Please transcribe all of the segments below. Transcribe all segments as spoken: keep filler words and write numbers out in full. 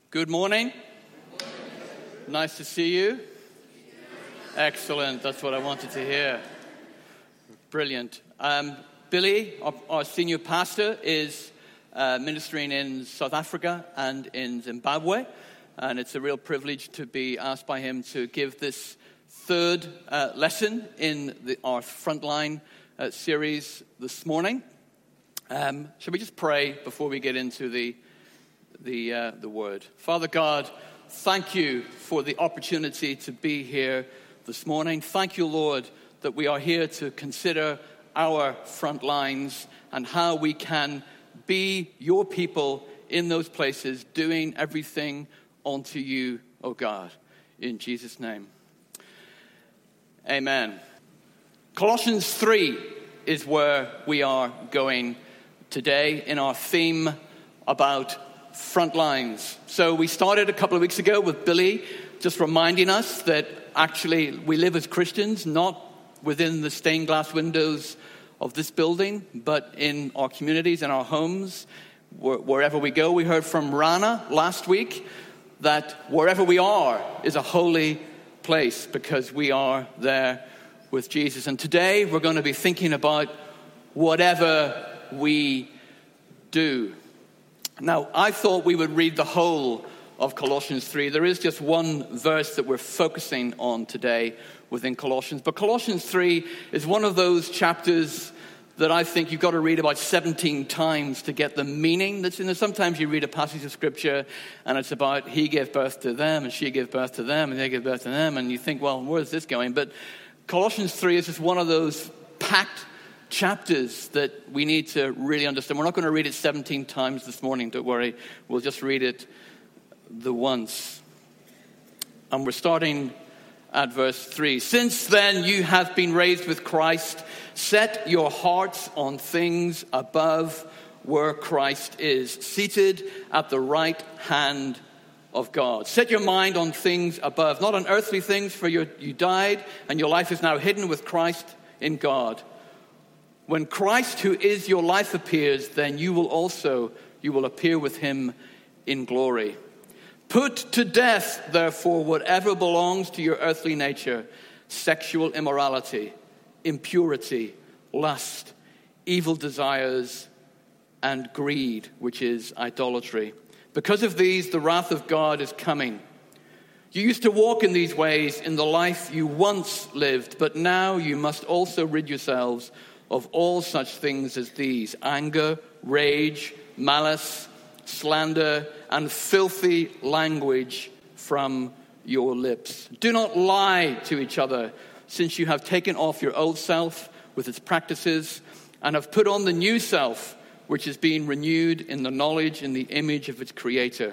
Good morning. Nice to see you. Excellent. That's what I wanted to hear. Brilliant. Um, Billy, our, our senior pastor, is uh, ministering in South Africa and in Zimbabwe. And it's a real privilege to be asked by him to give this third uh, lesson in the, our Frontline uh, series this morning. Um, shall we just pray before we get into the the uh, the word? Father God, thank you for the opportunity to be here this morning. Thank you, Lord, that we are here to consider our front lines and how we can be your people in those places, doing everything unto you, oh God, in Jesus' name. Amen. Colossians three is where we are going today in our theme about front lines. So we started a couple of weeks ago with Billy just reminding us that actually we live as Christians, not within the stained glass windows of this building, but in our communities, in our homes, wherever we go. We heard from Rana last week that wherever we are is a holy place because we are there with Jesus. And today we're going to be thinking about whatever we do. Now, I thought we would read the whole of Colossians three. There is just one verse that we're focusing on today within Colossians. But Colossians three is one of those chapters that I think you've got to read about seventeen times to get the meaning that's in there. Sometimes you read a passage of scripture and it's about he gave birth to them and she gave birth to them and they gave birth to them. And you think, well, where's this going? But Colossians three is just one of those packed chapters that we need to really understand. We're not going to read it seventeen times this morning, don't worry. We'll just read it the once. And we're starting at verse three. Since then you have been raised with Christ. Set your hearts on things above where Christ is, seated at the right hand of God. Set your mind on things above, not on earthly things, for you you died and your life is now hidden with Christ in God. When Christ, who is your life, appears, then you will also, you will appear with him in glory. Put to death, therefore, whatever belongs to your earthly nature: sexual immorality, impurity, lust, evil desires, and greed, which is idolatry. Because of these, the wrath of God is coming. You used to walk in these ways in the life you once lived, but now you must also rid yourselves of all such things as these: anger, rage, malice, slander, and filthy language from your lips. Do not lie to each other, since you have taken off your old self with its practices and have put on the new self, which is being renewed in the knowledge and the image of its creator.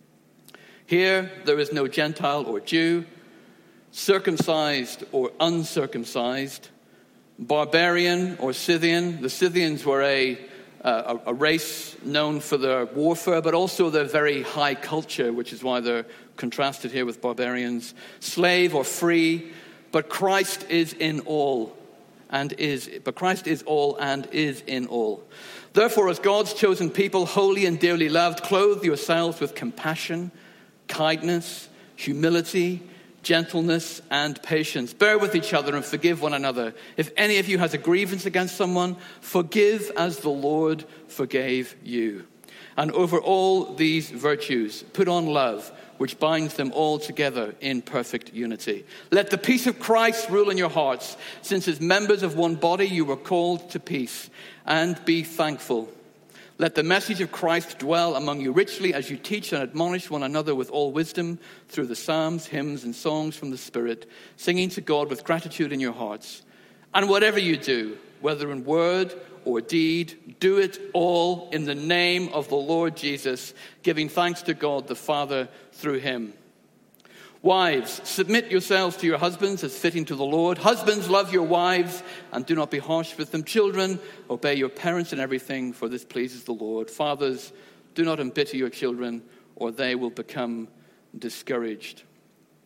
Here there is no Gentile or Jew, circumcised or uncircumcised, barbarian or Scythian. The Scythians were a, uh, a, a race known for their warfare, but also their very high culture, which is why they're contrasted here with barbarians. Slave or free, but Christ is in all and is, but Christ is all and is in all. Therefore, as God's chosen people, holy and dearly loved, clothe yourselves with compassion, kindness, humility, gentleness, and patience. Bear with each other and forgive one another. If any of you has a grievance against someone, forgive as the Lord forgave you. And over all these virtues, put on love, which binds them all together in perfect unity. Let the peace of Christ rule in your hearts, since as members of one body you were called to peace, and be thankful. Let the message of Christ dwell among you richly as you teach and admonish one another with all wisdom through the psalms, hymns, and songs from the Spirit, singing to God with gratitude in your hearts. And whatever you do, whether in word or deed, do it all in the name of the Lord Jesus, giving thanks to God the Father through him. Wives, submit yourselves to your husbands as fitting to the Lord. Husbands, love your wives and do not be harsh with them. Children, obey your parents in everything, for this pleases the Lord. Fathers, do not embitter your children, or they will become discouraged.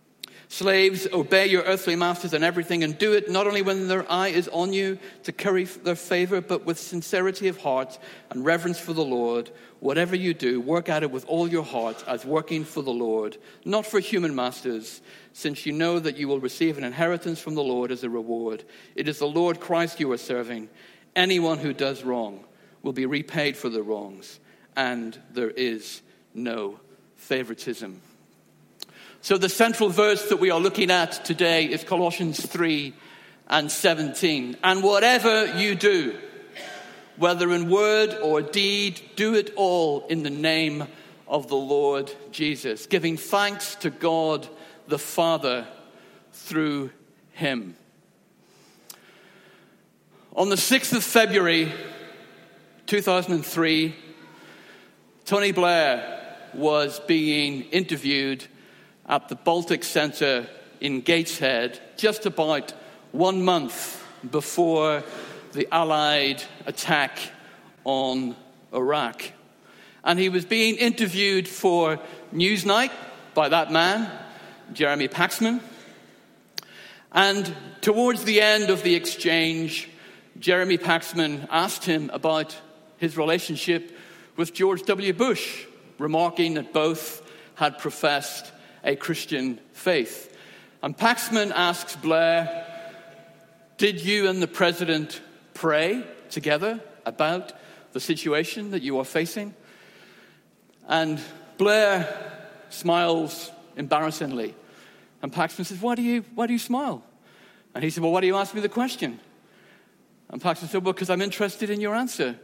Slaves, obey your earthly masters in everything, and do it not only when their eye is on you to curry their favor, but with sincerity of heart and reverence for the Lord. Whatever you do, work at it with all your heart as working for the Lord, not for human masters, since you know that you will receive an inheritance from the Lord as a reward. It is the Lord Christ you are serving. Anyone who does wrong will be repaid for their wrongs, and there is no favoritism. So the central verse that we are looking at today is Colossians three and seventeen. And whatever you do, whether in word or deed, do it all in the name of the Lord Jesus, giving thanks to God the Father through him. On the sixth of February, two thousand three, Tony Blair was being interviewed at the Baltic Center in Gateshead, just about one month before the Allied attack on Iraq. And he was being interviewed for Newsnight by that man, Jeremy Paxman. And towards the end of the exchange, Jeremy Paxman asked him about his relationship with George W. Bush, remarking that both had professed a Christian faith. And Paxman asks Blair, did you and the president pray together about the situation that you are facing? And Blair smiles embarrassingly. And Paxman says, why do you, why do you smile? And he said, well, why do you ask me the question? And Paxman said, well, because I'm interested in your answer.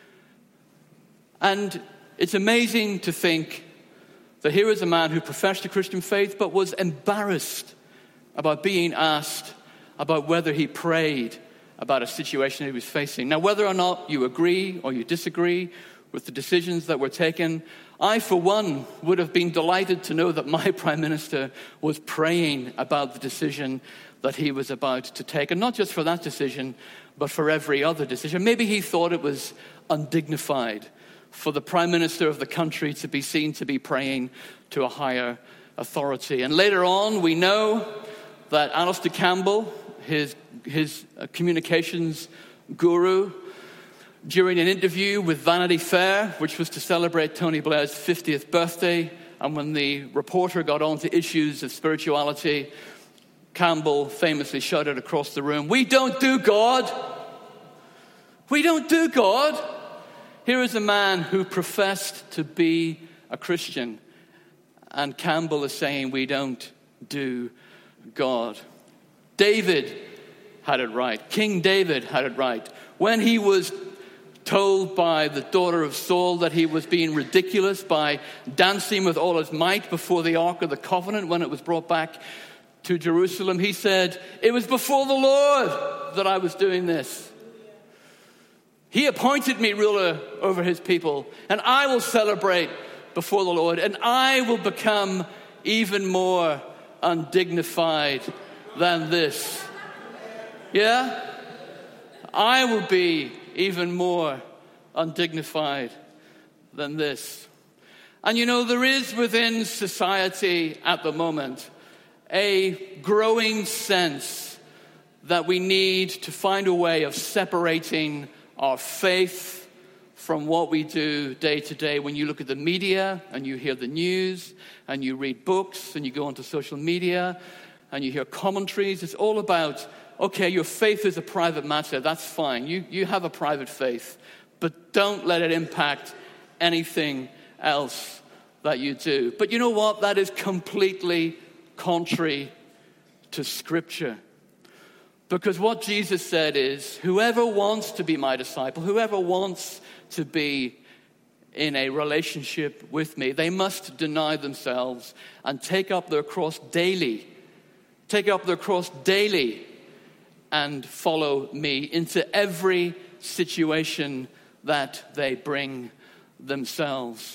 And it's amazing to think that here is a man who professed a Christian faith but was embarrassed about being asked about whether he prayed about a situation he was facing. Now, whether or not you agree or you disagree with the decisions that were taken, I, for one, would have been delighted to know that my Prime Minister was praying about the decision that he was about to take. And not just for that decision, but for every other decision. Maybe he thought it was undignified for the Prime Minister of the country to be seen to be praying to a higher authority. And later on, we know that Alistair Campbell, his, his communications guru, during an interview with Vanity Fair, which was to celebrate Tony Blair's fiftieth birthday, and when the reporter got on to issues of spirituality, Campbell famously shouted across the room, "We don't do God! We don't do God!" Here is a man who professed to be a Christian, and Campbell is saying, we don't do God. David had it right. King David had it right. When he was told by the daughter of Saul that he was being ridiculous by dancing with all his might before the Ark of the Covenant when it was brought back to Jerusalem, he said, it was before the Lord that I was doing this. He appointed me ruler over his people, and I will celebrate before the Lord, and I will become even more undignified than this. Yeah? I will be even more undignified than this. And you know, there is within society at the moment a growing sense that we need to find a way of separating our faith from what we do day to day. When you look at the media and you hear the news and you read books and you go onto social media and you hear commentaries, it's all about, okay, your faith is a private matter. That's fine. You, you have a private faith, but don't let it impact anything else that you do. But you know what? That is completely contrary to Scripture. Because what Jesus said is, whoever wants to be my disciple, whoever wants to be in a relationship with me, they must deny themselves and take up their cross daily. Take up their cross daily and follow me into every situation that they bring themselves.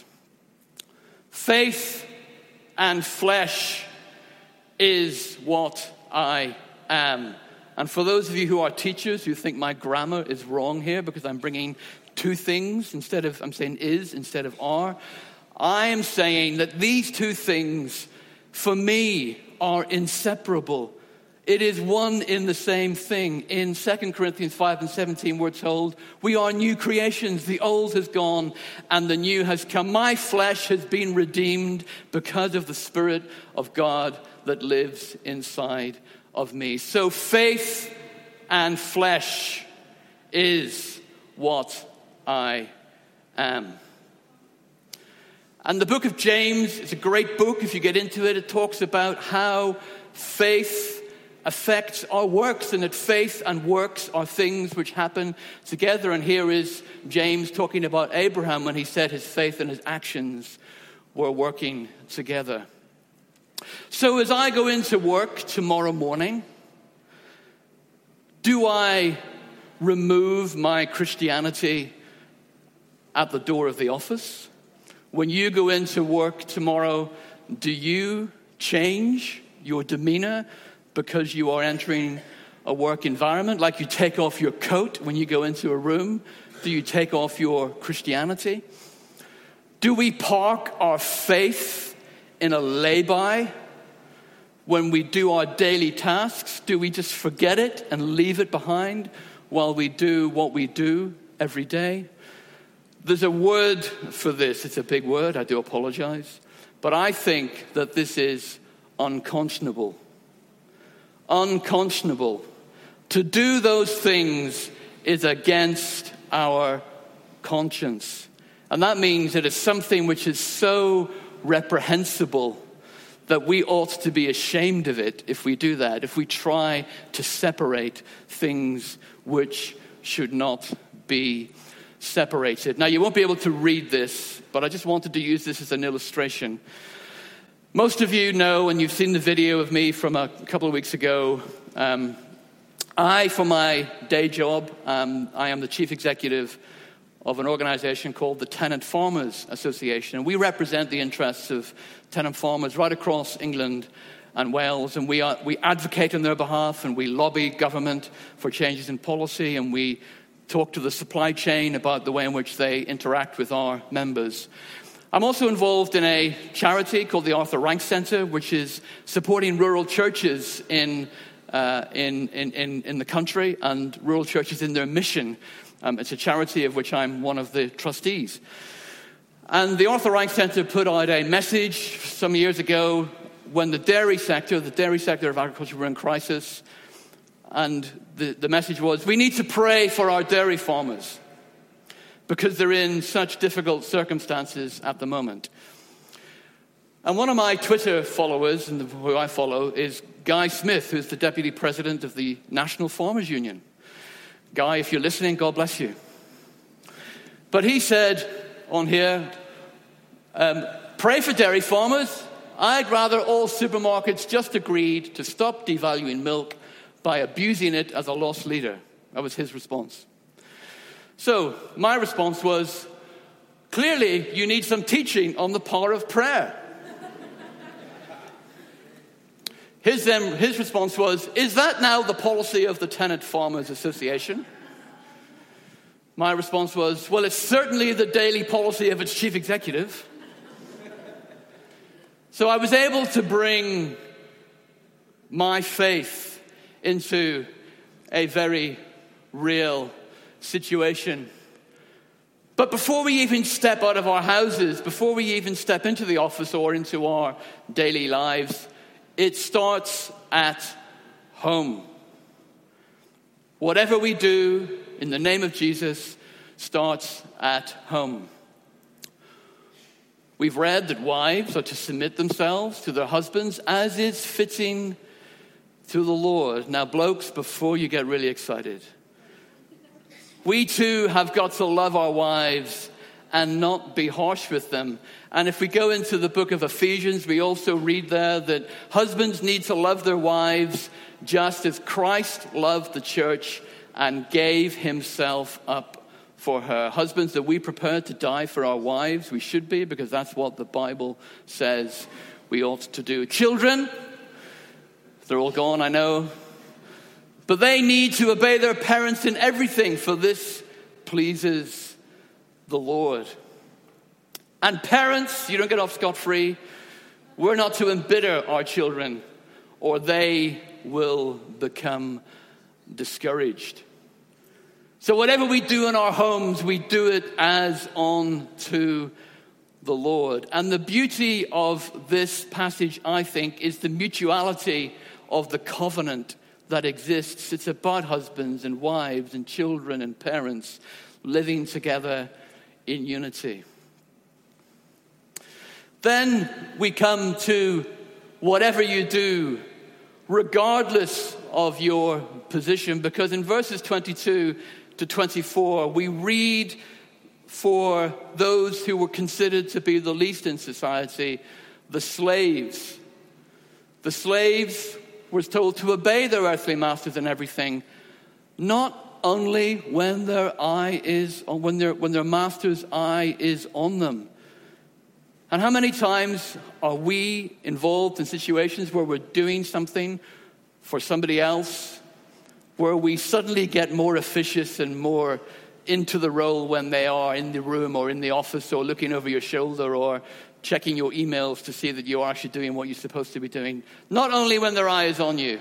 Faith and flesh is what I am. And for those of you who are teachers who think my grammar is wrong here because I'm bringing two things instead of, I'm saying is instead of are, I am saying that these two things for me are inseparable. It is one in the same thing. In Second Corinthians five and seventeen, we're told, we are new creations. The old has gone and the new has come. My flesh has been redeemed because of the Spirit of God that lives inside of me. So faith and flesh is what I am. And the book of James is a great book. If you get into it, it talks about how faith affects our works, and that faith and works are things which happen together. And here is James talking about Abraham when he said his faith and his actions were working together. So as I go into work tomorrow morning, do I remove my Christianity at the door of the office? When you go into work tomorrow, do you change your demeanor because you are entering a work environment? Like you take off your coat when you go into a room, do you take off your Christianity? Do we park our faith in a lay-by when we do our daily tasks? Do we just forget it and leave it behind while we do what we do every day? There's a word for this. It's a big word. I do apologize. But I think that this is unconscionable. Unconscionable. To do those things is against our conscience. And that means it is something which is so reprehensible that we ought to be ashamed of it if we do that, if we try to separate things which should not be separated. Now, you won't be able to read this, but I just wanted to use this as an illustration. Most of you know, and you've seen the video of me from a couple of weeks ago, um, I, for my day job, um, I am the chief executive of an organization called the Tenant Farmers Association. And we represent the interests of tenant farmers right across England and Wales. And we, are, we advocate on their behalf, and we lobby government for changes in policy, and we talk to the supply chain about the way in which they interact with our members. I'm also involved in a charity called the Arthur Rank Center, which is supporting rural churches in, uh, in, in, in, in the country and rural churches in their mission. Um, it's a charity of which I'm one of the trustees. And the Arthur Rank Center put out a message some years ago when the dairy sector, the dairy sector of agriculture were in crisis. And the, the message was, we need to pray for our dairy farmers because they're in such difficult circumstances at the moment. And one of my Twitter followers, and who I follow, is Guy Smith, who's the deputy president of the National Farmers Union. Guy, if you're listening, God bless you. But he said on here, um, pray for dairy farmers. I'd rather all supermarkets just agreed to stop devaluing milk by abusing it as a loss leader. That was his response. So my response was, clearly you need some teaching on the power of prayer. His, um, his response was, is that now the policy of the Tenant Farmers Association? My response was, well, it's certainly the daily policy of its chief executive. So I was able to bring my faith into a very real situation. But before we even step out of our houses, before we even step into the office or into our daily lives, it starts at home. Whatever we do in the name of Jesus starts at home. We've read that wives are to submit themselves to their husbands as is fitting to the Lord. Now, blokes, before you get really excited, we too have got to love our wives and not be harsh with them. And if we go into the book of Ephesians, we also read there that husbands need to love their wives just as Christ loved the church and gave himself up for her. Husbands, are we prepared to die for our wives? We should be, because that's what the Bible says we ought to do. Children, they're all gone, I know. But they need to obey their parents in everything, for this pleases the Lord. And parents, you don't get off scot-free. We're not to embitter our children or they will become discouraged. So whatever we do in our homes, we do it as unto the Lord. And the beauty of this passage, I think, is the mutuality of the covenant that exists. It's about husbands and wives and children and parents living together in unity. Then we come to whatever you do, regardless of your position, because in verses twenty-two to twenty-four, we read for those who were considered to be the least in society, the slaves. The slaves were told to obey their earthly masters in everything, not only when their eye is on, when their when their master's eye is on them. And how many times are we involved in situations where we're doing something for somebody else, where we suddenly get more officious and more into the role when they are in the room or in the office or looking over your shoulder or checking your emails to see that you're actually doing what you're supposed to be doing, not only when their eye is on you.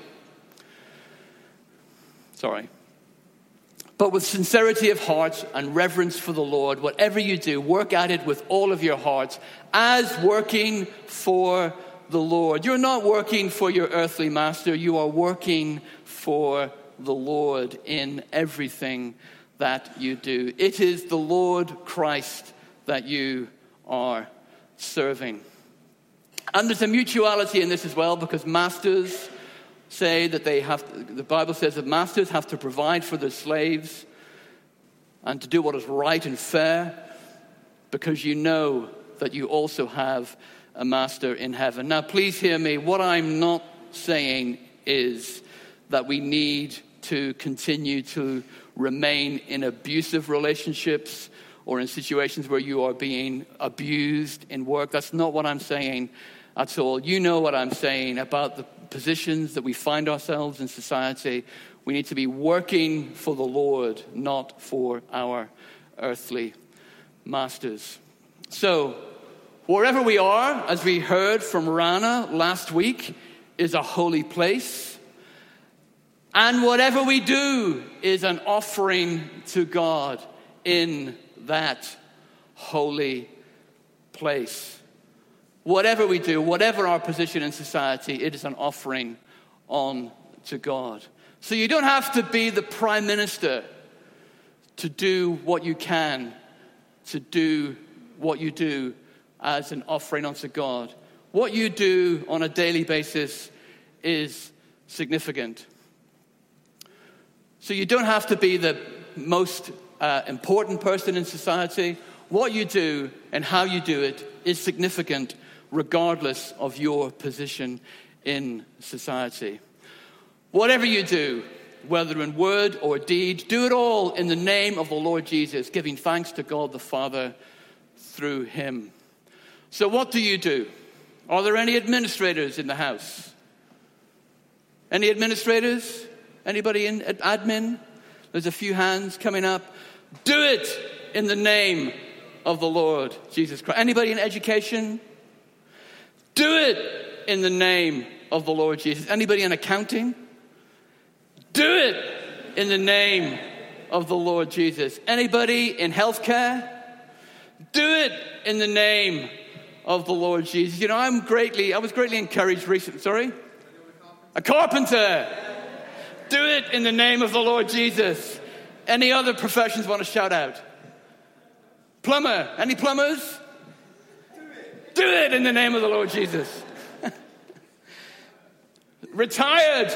Sorry. But with sincerity of heart and reverence for the Lord, whatever you do, work at it with all of your heart as working for the Lord. You're not working for your earthly master. You are working for the Lord in everything that you do. It is the Lord Christ that you are serving. And there's a mutuality in this as well, because masters say that they have to, the Bible says that masters have to provide for their slaves and to do what is right and fair, because you know that you also have a master in heaven. Now, please hear me. What I'm not saying is that we need to continue to remain in abusive relationships or in situations where you are being abused in work. That's not what I'm saying at all. You know what I'm saying about the positions that we find ourselves in society. We need to be working for the Lord, not for our earthly masters. So, wherever we are, as we heard from Rana last week, is a holy place. And whatever we do is an offering to God in that holy place. Whatever we do, whatever our position in society, it is an offering on to God. So you don't have to be the prime minister to do what you can, to do what you do as an offering unto God. What you do on a daily basis is significant. So you don't have to be the most uh, important person in society. What you do and how you do it is significant, regardless of your position in society. Whatever you do, whether in word or deed, do it all in the name of the Lord Jesus, giving thanks to God the Father through him. So what do you do? Are there any administrators in the house? Any administrators? Anybody in admin? There's a few hands coming up. Do it in the name of the Lord Jesus Christ. Anybody in education? Do it in the name of the Lord Jesus. Anybody in accounting? Do it in the name of the Lord Jesus. Anybody in healthcare? Do it in the name of the Lord Jesus. You know, I'm greatly, I was greatly encouraged recently. Sorry? A carpenter. Do it in the name of the Lord Jesus. Any other professions want to shout out? Plumber. Any plumbers? Do it. Do it in the name of the Lord Jesus. Retired.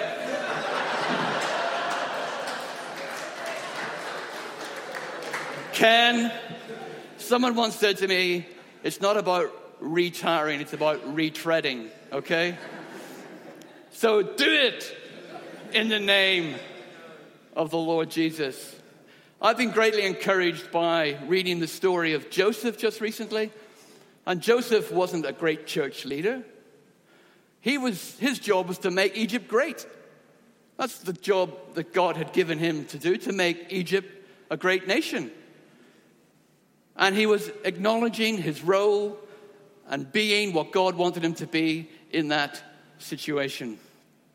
Ken. Someone once said to me, it's not about retiring, it's about retreading, okay? So do it in the name of the Lord Jesus. I've been greatly encouraged by reading the story of Joseph just recently. And Joseph wasn't a great church leader. He was, his job was to make Egypt great. That's the job that God had given him to do, to make Egypt a great nation. And he was acknowledging his role and being what God wanted him to be in that situation.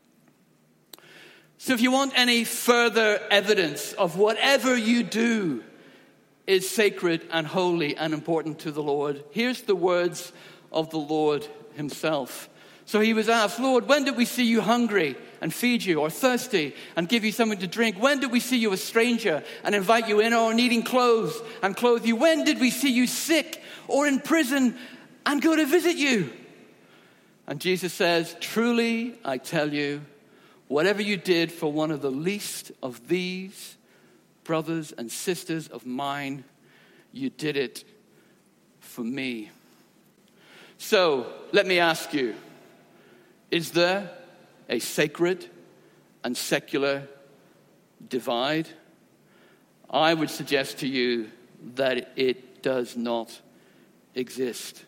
So if you want any further evidence of whatever you do is sacred and holy and important to the Lord, here's the words of the Lord himself. So he was asked, Lord, when did we see you hungry and feed you, or thirsty and give you something to drink? When did we see you a stranger and invite you in, or needing clothes and clothe you? When did we see you sick or in prison and go to visit you? And Jesus says, truly, I tell you, whatever you did for one of the least of these brothers and sisters of mine, you did it for me. So let me ask you, is there a sacred and secular divide? I would suggest to you that it does not exist.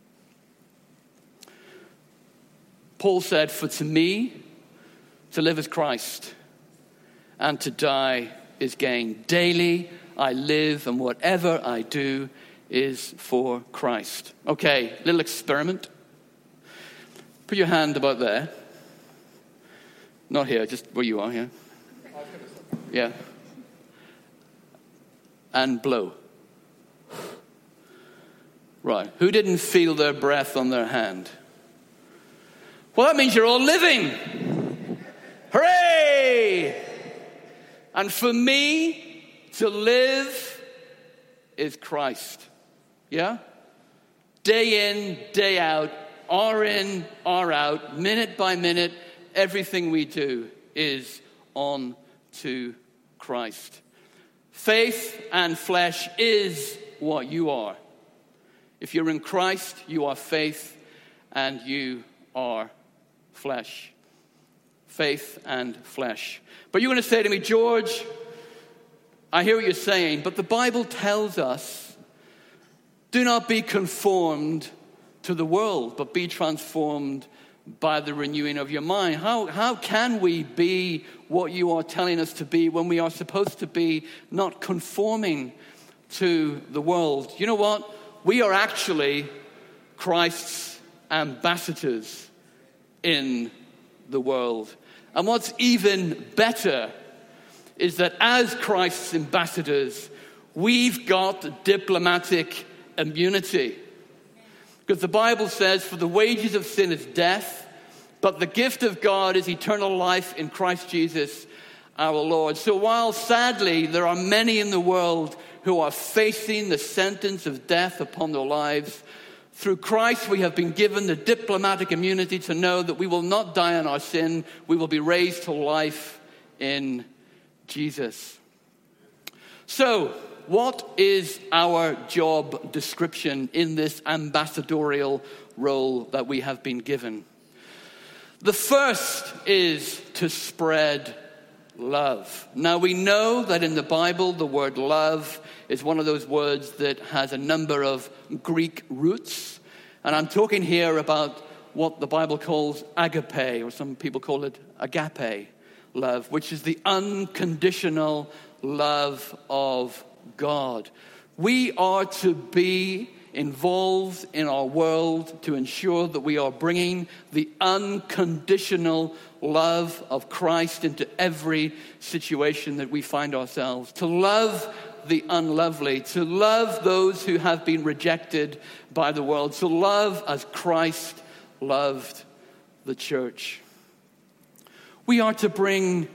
Paul said, for to me, to live is Christ, and to die is gain. Daily I live, and whatever I do is for Christ. Okay, little experiment. Put your hand about there. Not here, just where you are, yeah? Yeah. And blow. Right. Who didn't feel their breath on their hand? Well, that means you're all living. Hooray! And for me, to live is Christ. Yeah? Day in, day out, hour in, hour out, minute by minute, everything we do is on to Christ. Faith and flesh is what you are. If you're in Christ, you are faith and you are flesh. Faith and flesh. But you're going to say to me, George, I hear what you're saying, but the Bible tells us, do not be conformed to the world, but be transformed by the renewing of your mind. How, how can we be what you are telling us to be when we are supposed to be not conforming to the world? You know what? We are actually Christ's ambassadors in the world. And what's even better is that as Christ's ambassadors, we've got diplomatic immunity. Because the Bible says, for the wages of sin is death, but the gift of God is eternal life in Christ Jesus our Lord. So while sadly there are many in the world who are facing the sentence of death upon their lives, through Christ we have been given the diplomatic immunity to know that we will not die in our sin. We will be raised to life in Jesus. So, what is our job description in this ambassadorial role that we have been given? The first is to spread love. Now we know that in the Bible the word love is one of those words that has a number of Greek roots. And I'm talking here about what the Bible calls agape, or some people call it agape love, which is the unconditional love of God. We are to be involved in our world to ensure that we are bringing the unconditional love of Christ into every situation that we find ourselves. To love the unlovely, to love those who have been rejected by the world, to love as Christ loved the church. We are to bring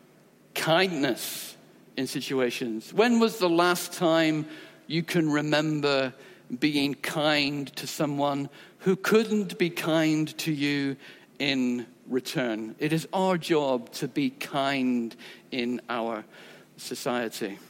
kindness in situations. When was the last time you can remember being kind to someone who couldn't be kind to you in return? It is our job to be kind in our society.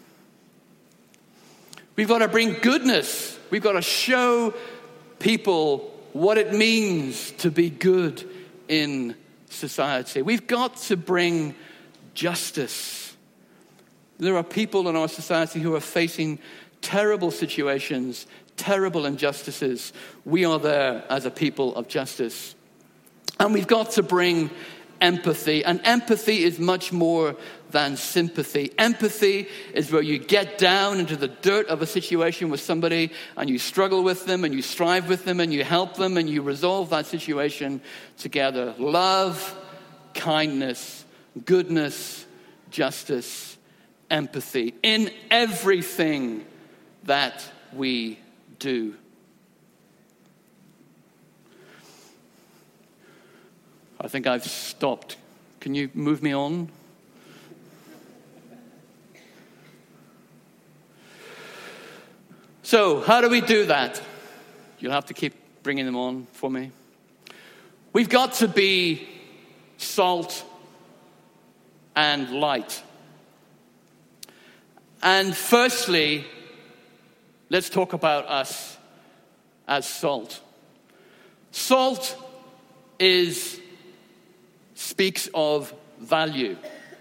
We've got to bring goodness. We've got to show people what it means to be good in society. We've got to bring justice. There are people in our society who are facing terrible situations, terrible injustices. We are there as a people of justice. And we've got to bring empathy. And empathy is much more than sympathy. Empathy is where you get down into the dirt of a situation with somebody and you struggle with them and you strive with them and you help them and you resolve that situation together. Love, kindness, goodness, justice, empathy in everything that we do. I think I've stopped. Can you move me on? So, how do we do that? You'll have to keep bringing them on for me. We've got to be salt and light. And firstly, let's talk about us as salt. Salt is speaks of value.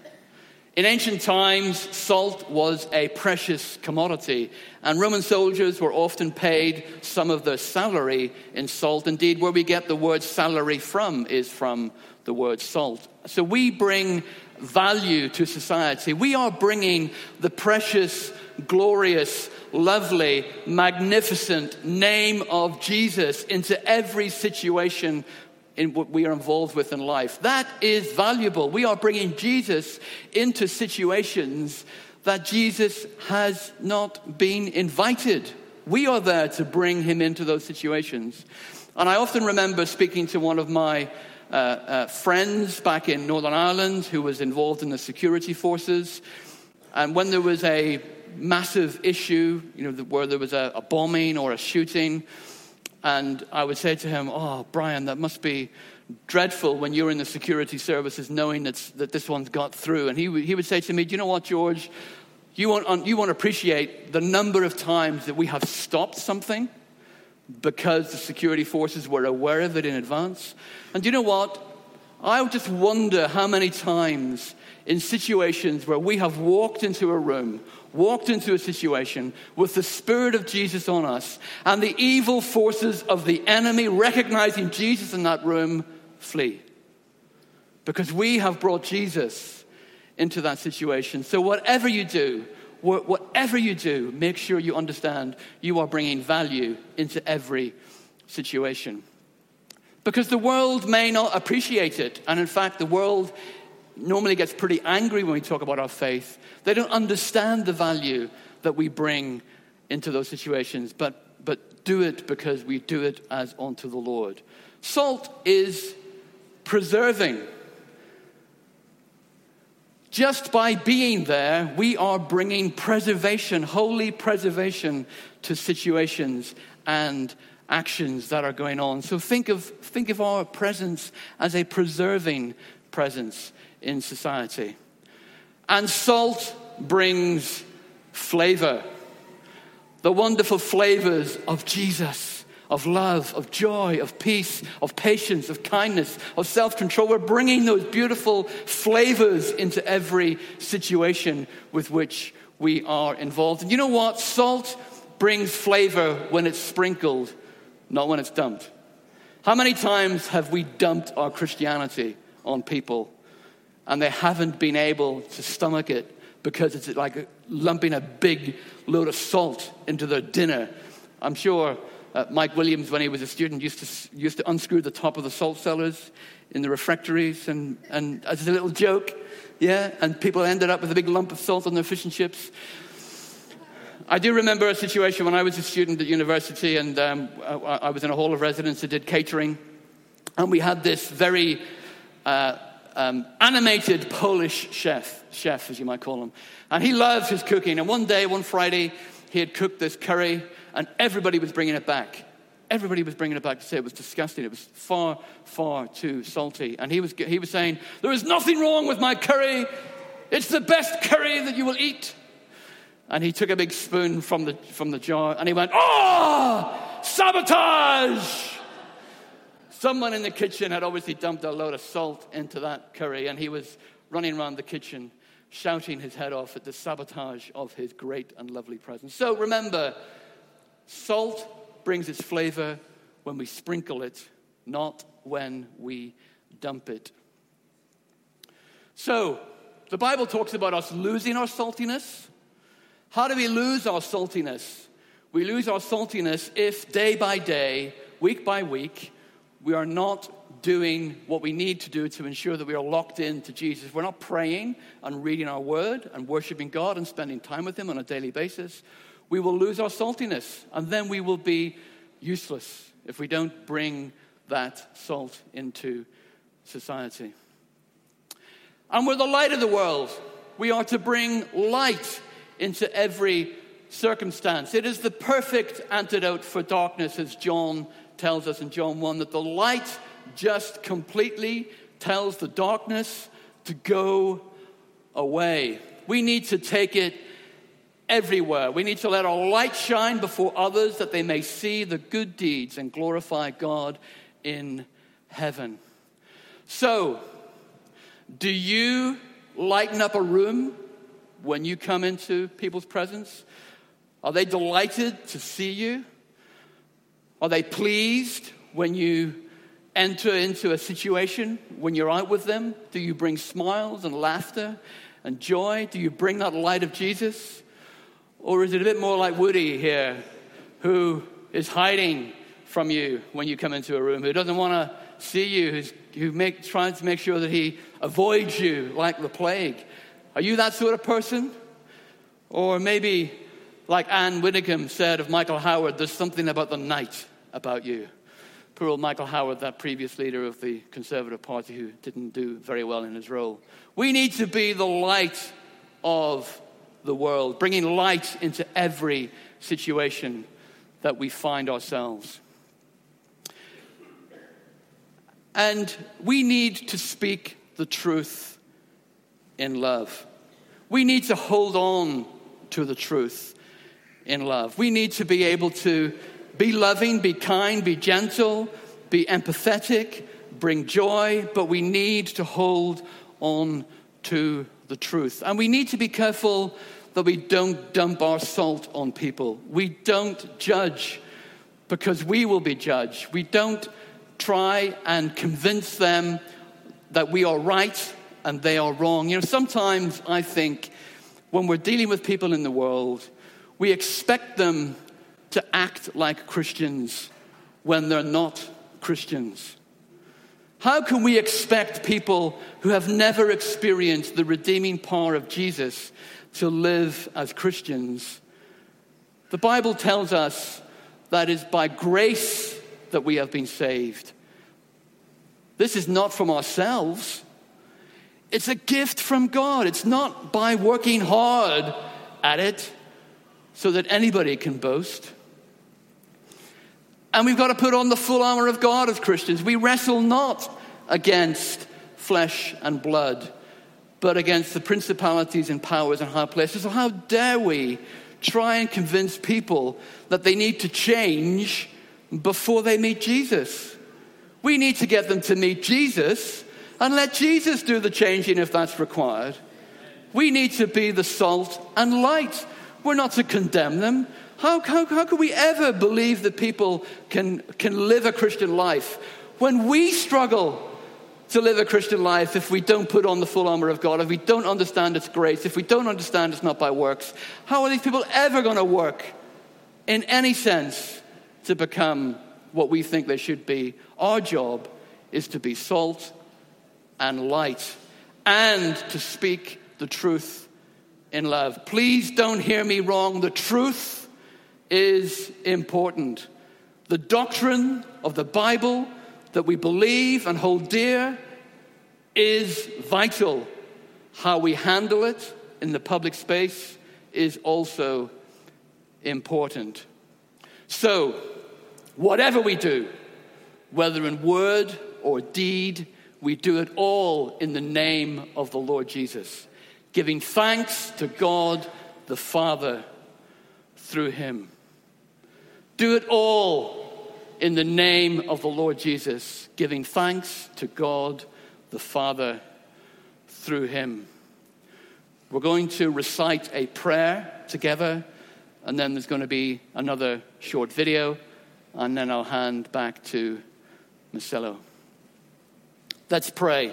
In ancient times, salt was a precious commodity, and Roman soldiers were often paid some of their salary in salt. Indeed, where we get the word salary from is from the word salt. So we bring value to society. We are bringing the precious, glorious, lovely, magnificent name of Jesus into every situation in what we are involved with in life. That is valuable. We are bringing Jesus into situations that Jesus has not been invited. We are there to bring him into those situations. And I often remember speaking to one of my uh, uh, friends back in Northern Ireland who was involved in the security forces. And when there was a massive issue, you know, where there was a, a bombing or a shooting, and I would say to him, "Oh, Brian, that must be dreadful when you're in the security services knowing that's, that this one's got through." And he, he would say to me, "Do you know what, George? You won't, you won't appreciate the number of times that we have stopped something because the security forces were aware of it in advance. And do you know what? I just wonder how many times in situations where we have walked into a room, walked into a situation with the Spirit of Jesus on us, and the evil forces of the enemy, recognizing Jesus in that room, flee. Because we have brought Jesus into that situation. So whatever you do, whatever you do, make sure you understand you are bringing value into every situation. Because the world may not appreciate it. And in fact, the world normally gets pretty angry when we talk about our faith. They don't understand the value that we bring into those situations, but but do it because we do it as unto the Lord. Salt is preserving. Just by being there, we are bringing preservation, holy preservation to situations and actions that are going on. So think of think of our presence as a preserving presence in society. And salt brings flavor. The wonderful flavors of Jesus, of love, of joy, of peace, of patience, of kindness, of self-control. We're bringing those beautiful flavors into every situation with which we are involved. And you know what? Salt brings flavor when it's sprinkled, not when it's dumped. How many times have we dumped our Christianity on people and they haven't been able to stomach it because it's like lumping a big load of salt into their dinner? I'm sure uh, Mike Williams, when he was a student, used to used to unscrew the top of the salt cellars in the refectories, and, and as a little joke, yeah, and people ended up with a big lump of salt on their fish and chips. I do remember a situation when I was a student at university, and um, I, I was in a hall of residence that did catering, and we had this very uh, um, animated Polish chef, chef as you might call him, and he loves his cooking. And one day, one Friday, he had cooked this curry, and everybody was bringing it back. Everybody was bringing it back to say it was disgusting. It was far, far too salty. And he was he was saying, "There is nothing wrong with my curry. It's the best curry that you will eat." And he took a big spoon from the from the jar, and he went, "Oh, sabotage!" Someone in the kitchen had obviously dumped a load of salt into that curry, and he was running around the kitchen, shouting his head off at the sabotage of his great and lovely presence. So remember, salt brings its flavor when we sprinkle it, not when we dump it. So, the Bible talks about us losing our saltiness. How do we lose our saltiness? We lose our saltiness if day by day, week by week, we are not doing what we need to do to ensure that we are locked into Jesus. We're not praying and reading our word and worshiping God and spending time with him on a daily basis. We will lose our saltiness, and then we will be useless if we don't bring that salt into society. And we're the light of the world. We are to bring light into every circumstance. It is the perfect antidote for darkness, as John tells us in John one, that the light just completely tells the darkness to go away. We need to take it everywhere. We need to let our light shine before others that they may see the good deeds and glorify God in heaven. So, do you lighten up a room when you come into people's presence? Are they delighted to see you? Are they pleased when you enter into a situation, when you're out with them? Do you bring smiles and laughter and joy? Do you bring that light of Jesus? Or is it a bit more like Woody here, who is hiding from you when you come into a room, who doesn't want to see you, who's, who make, tries to make sure that he avoids you like the plague? Are you that sort of person? Or maybe, like Anne Widdecombe said of Michael Howard, there's something about the night about you. Poor old Michael Howard, that previous leader of the Conservative Party who didn't do very well in his role. We need to be the light of the world, bringing light into every situation that we find ourselves. And we need to speak the truth in love. We need to hold on to the truth in love. We need to be able to be loving, be kind, be gentle, be empathetic, bring joy, but we need to hold on to the truth. And we need to be careful that we don't dump our salt on people. We don't judge because we will be judged. We don't try and convince them that we are right and they are wrong. You know, sometimes I think when we're dealing with people in the world, we expect them to act like Christians when they're not Christians. How can we expect people who have never experienced the redeeming power of Jesus to live as Christians? The Bible tells us that it's by grace that we have been saved. This is not from ourselves. It's a gift from God. It's not by working hard at it so that anybody can boast. And we've got to put on the full armor of God as Christians. We wrestle not against flesh and blood, but against the principalities and powers in high places. So how dare we try and convince people that they need to change before they meet Jesus? We need to get them to meet Jesus and let Jesus do the changing if that's required. We need to be the salt and light. We're not to condemn them. How, how, how can we ever believe that people can, can live a Christian life when we struggle to live a Christian life if we don't put on the full armor of God, if we don't understand its grace, if we don't understand it's not by works? How are these people ever going to work in any sense to become what we think they should be? Our job is to be salt and light and to speak the truth in love. Please don't hear me wrong. The truth is important. The doctrine of the Bible that we believe and hold dear is vital. How we handle it in the public space is also important. So, whatever we do, whether in word or deed, we do it all in the name of the Lord Jesus, giving thanks to God the Father through him. Do it all in the name of the Lord Jesus, giving thanks to God the Father through him. We're going to recite a prayer together, and then there's going to be another short video, and then I'll hand back to Marcelo. Let's pray.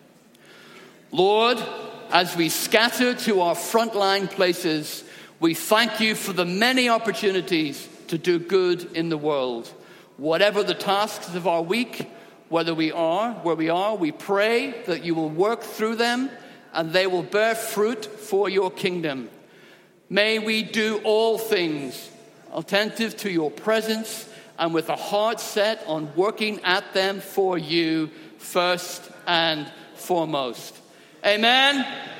Lord, as we scatter to our frontline places, we thank you for the many opportunities to do good in the world. Whatever the tasks of our week, whether we are where we are, we pray that you will work through them and they will bear fruit for your kingdom. May we do all things attentive to your presence and with a heart set on working at them for you first and foremost. Amen.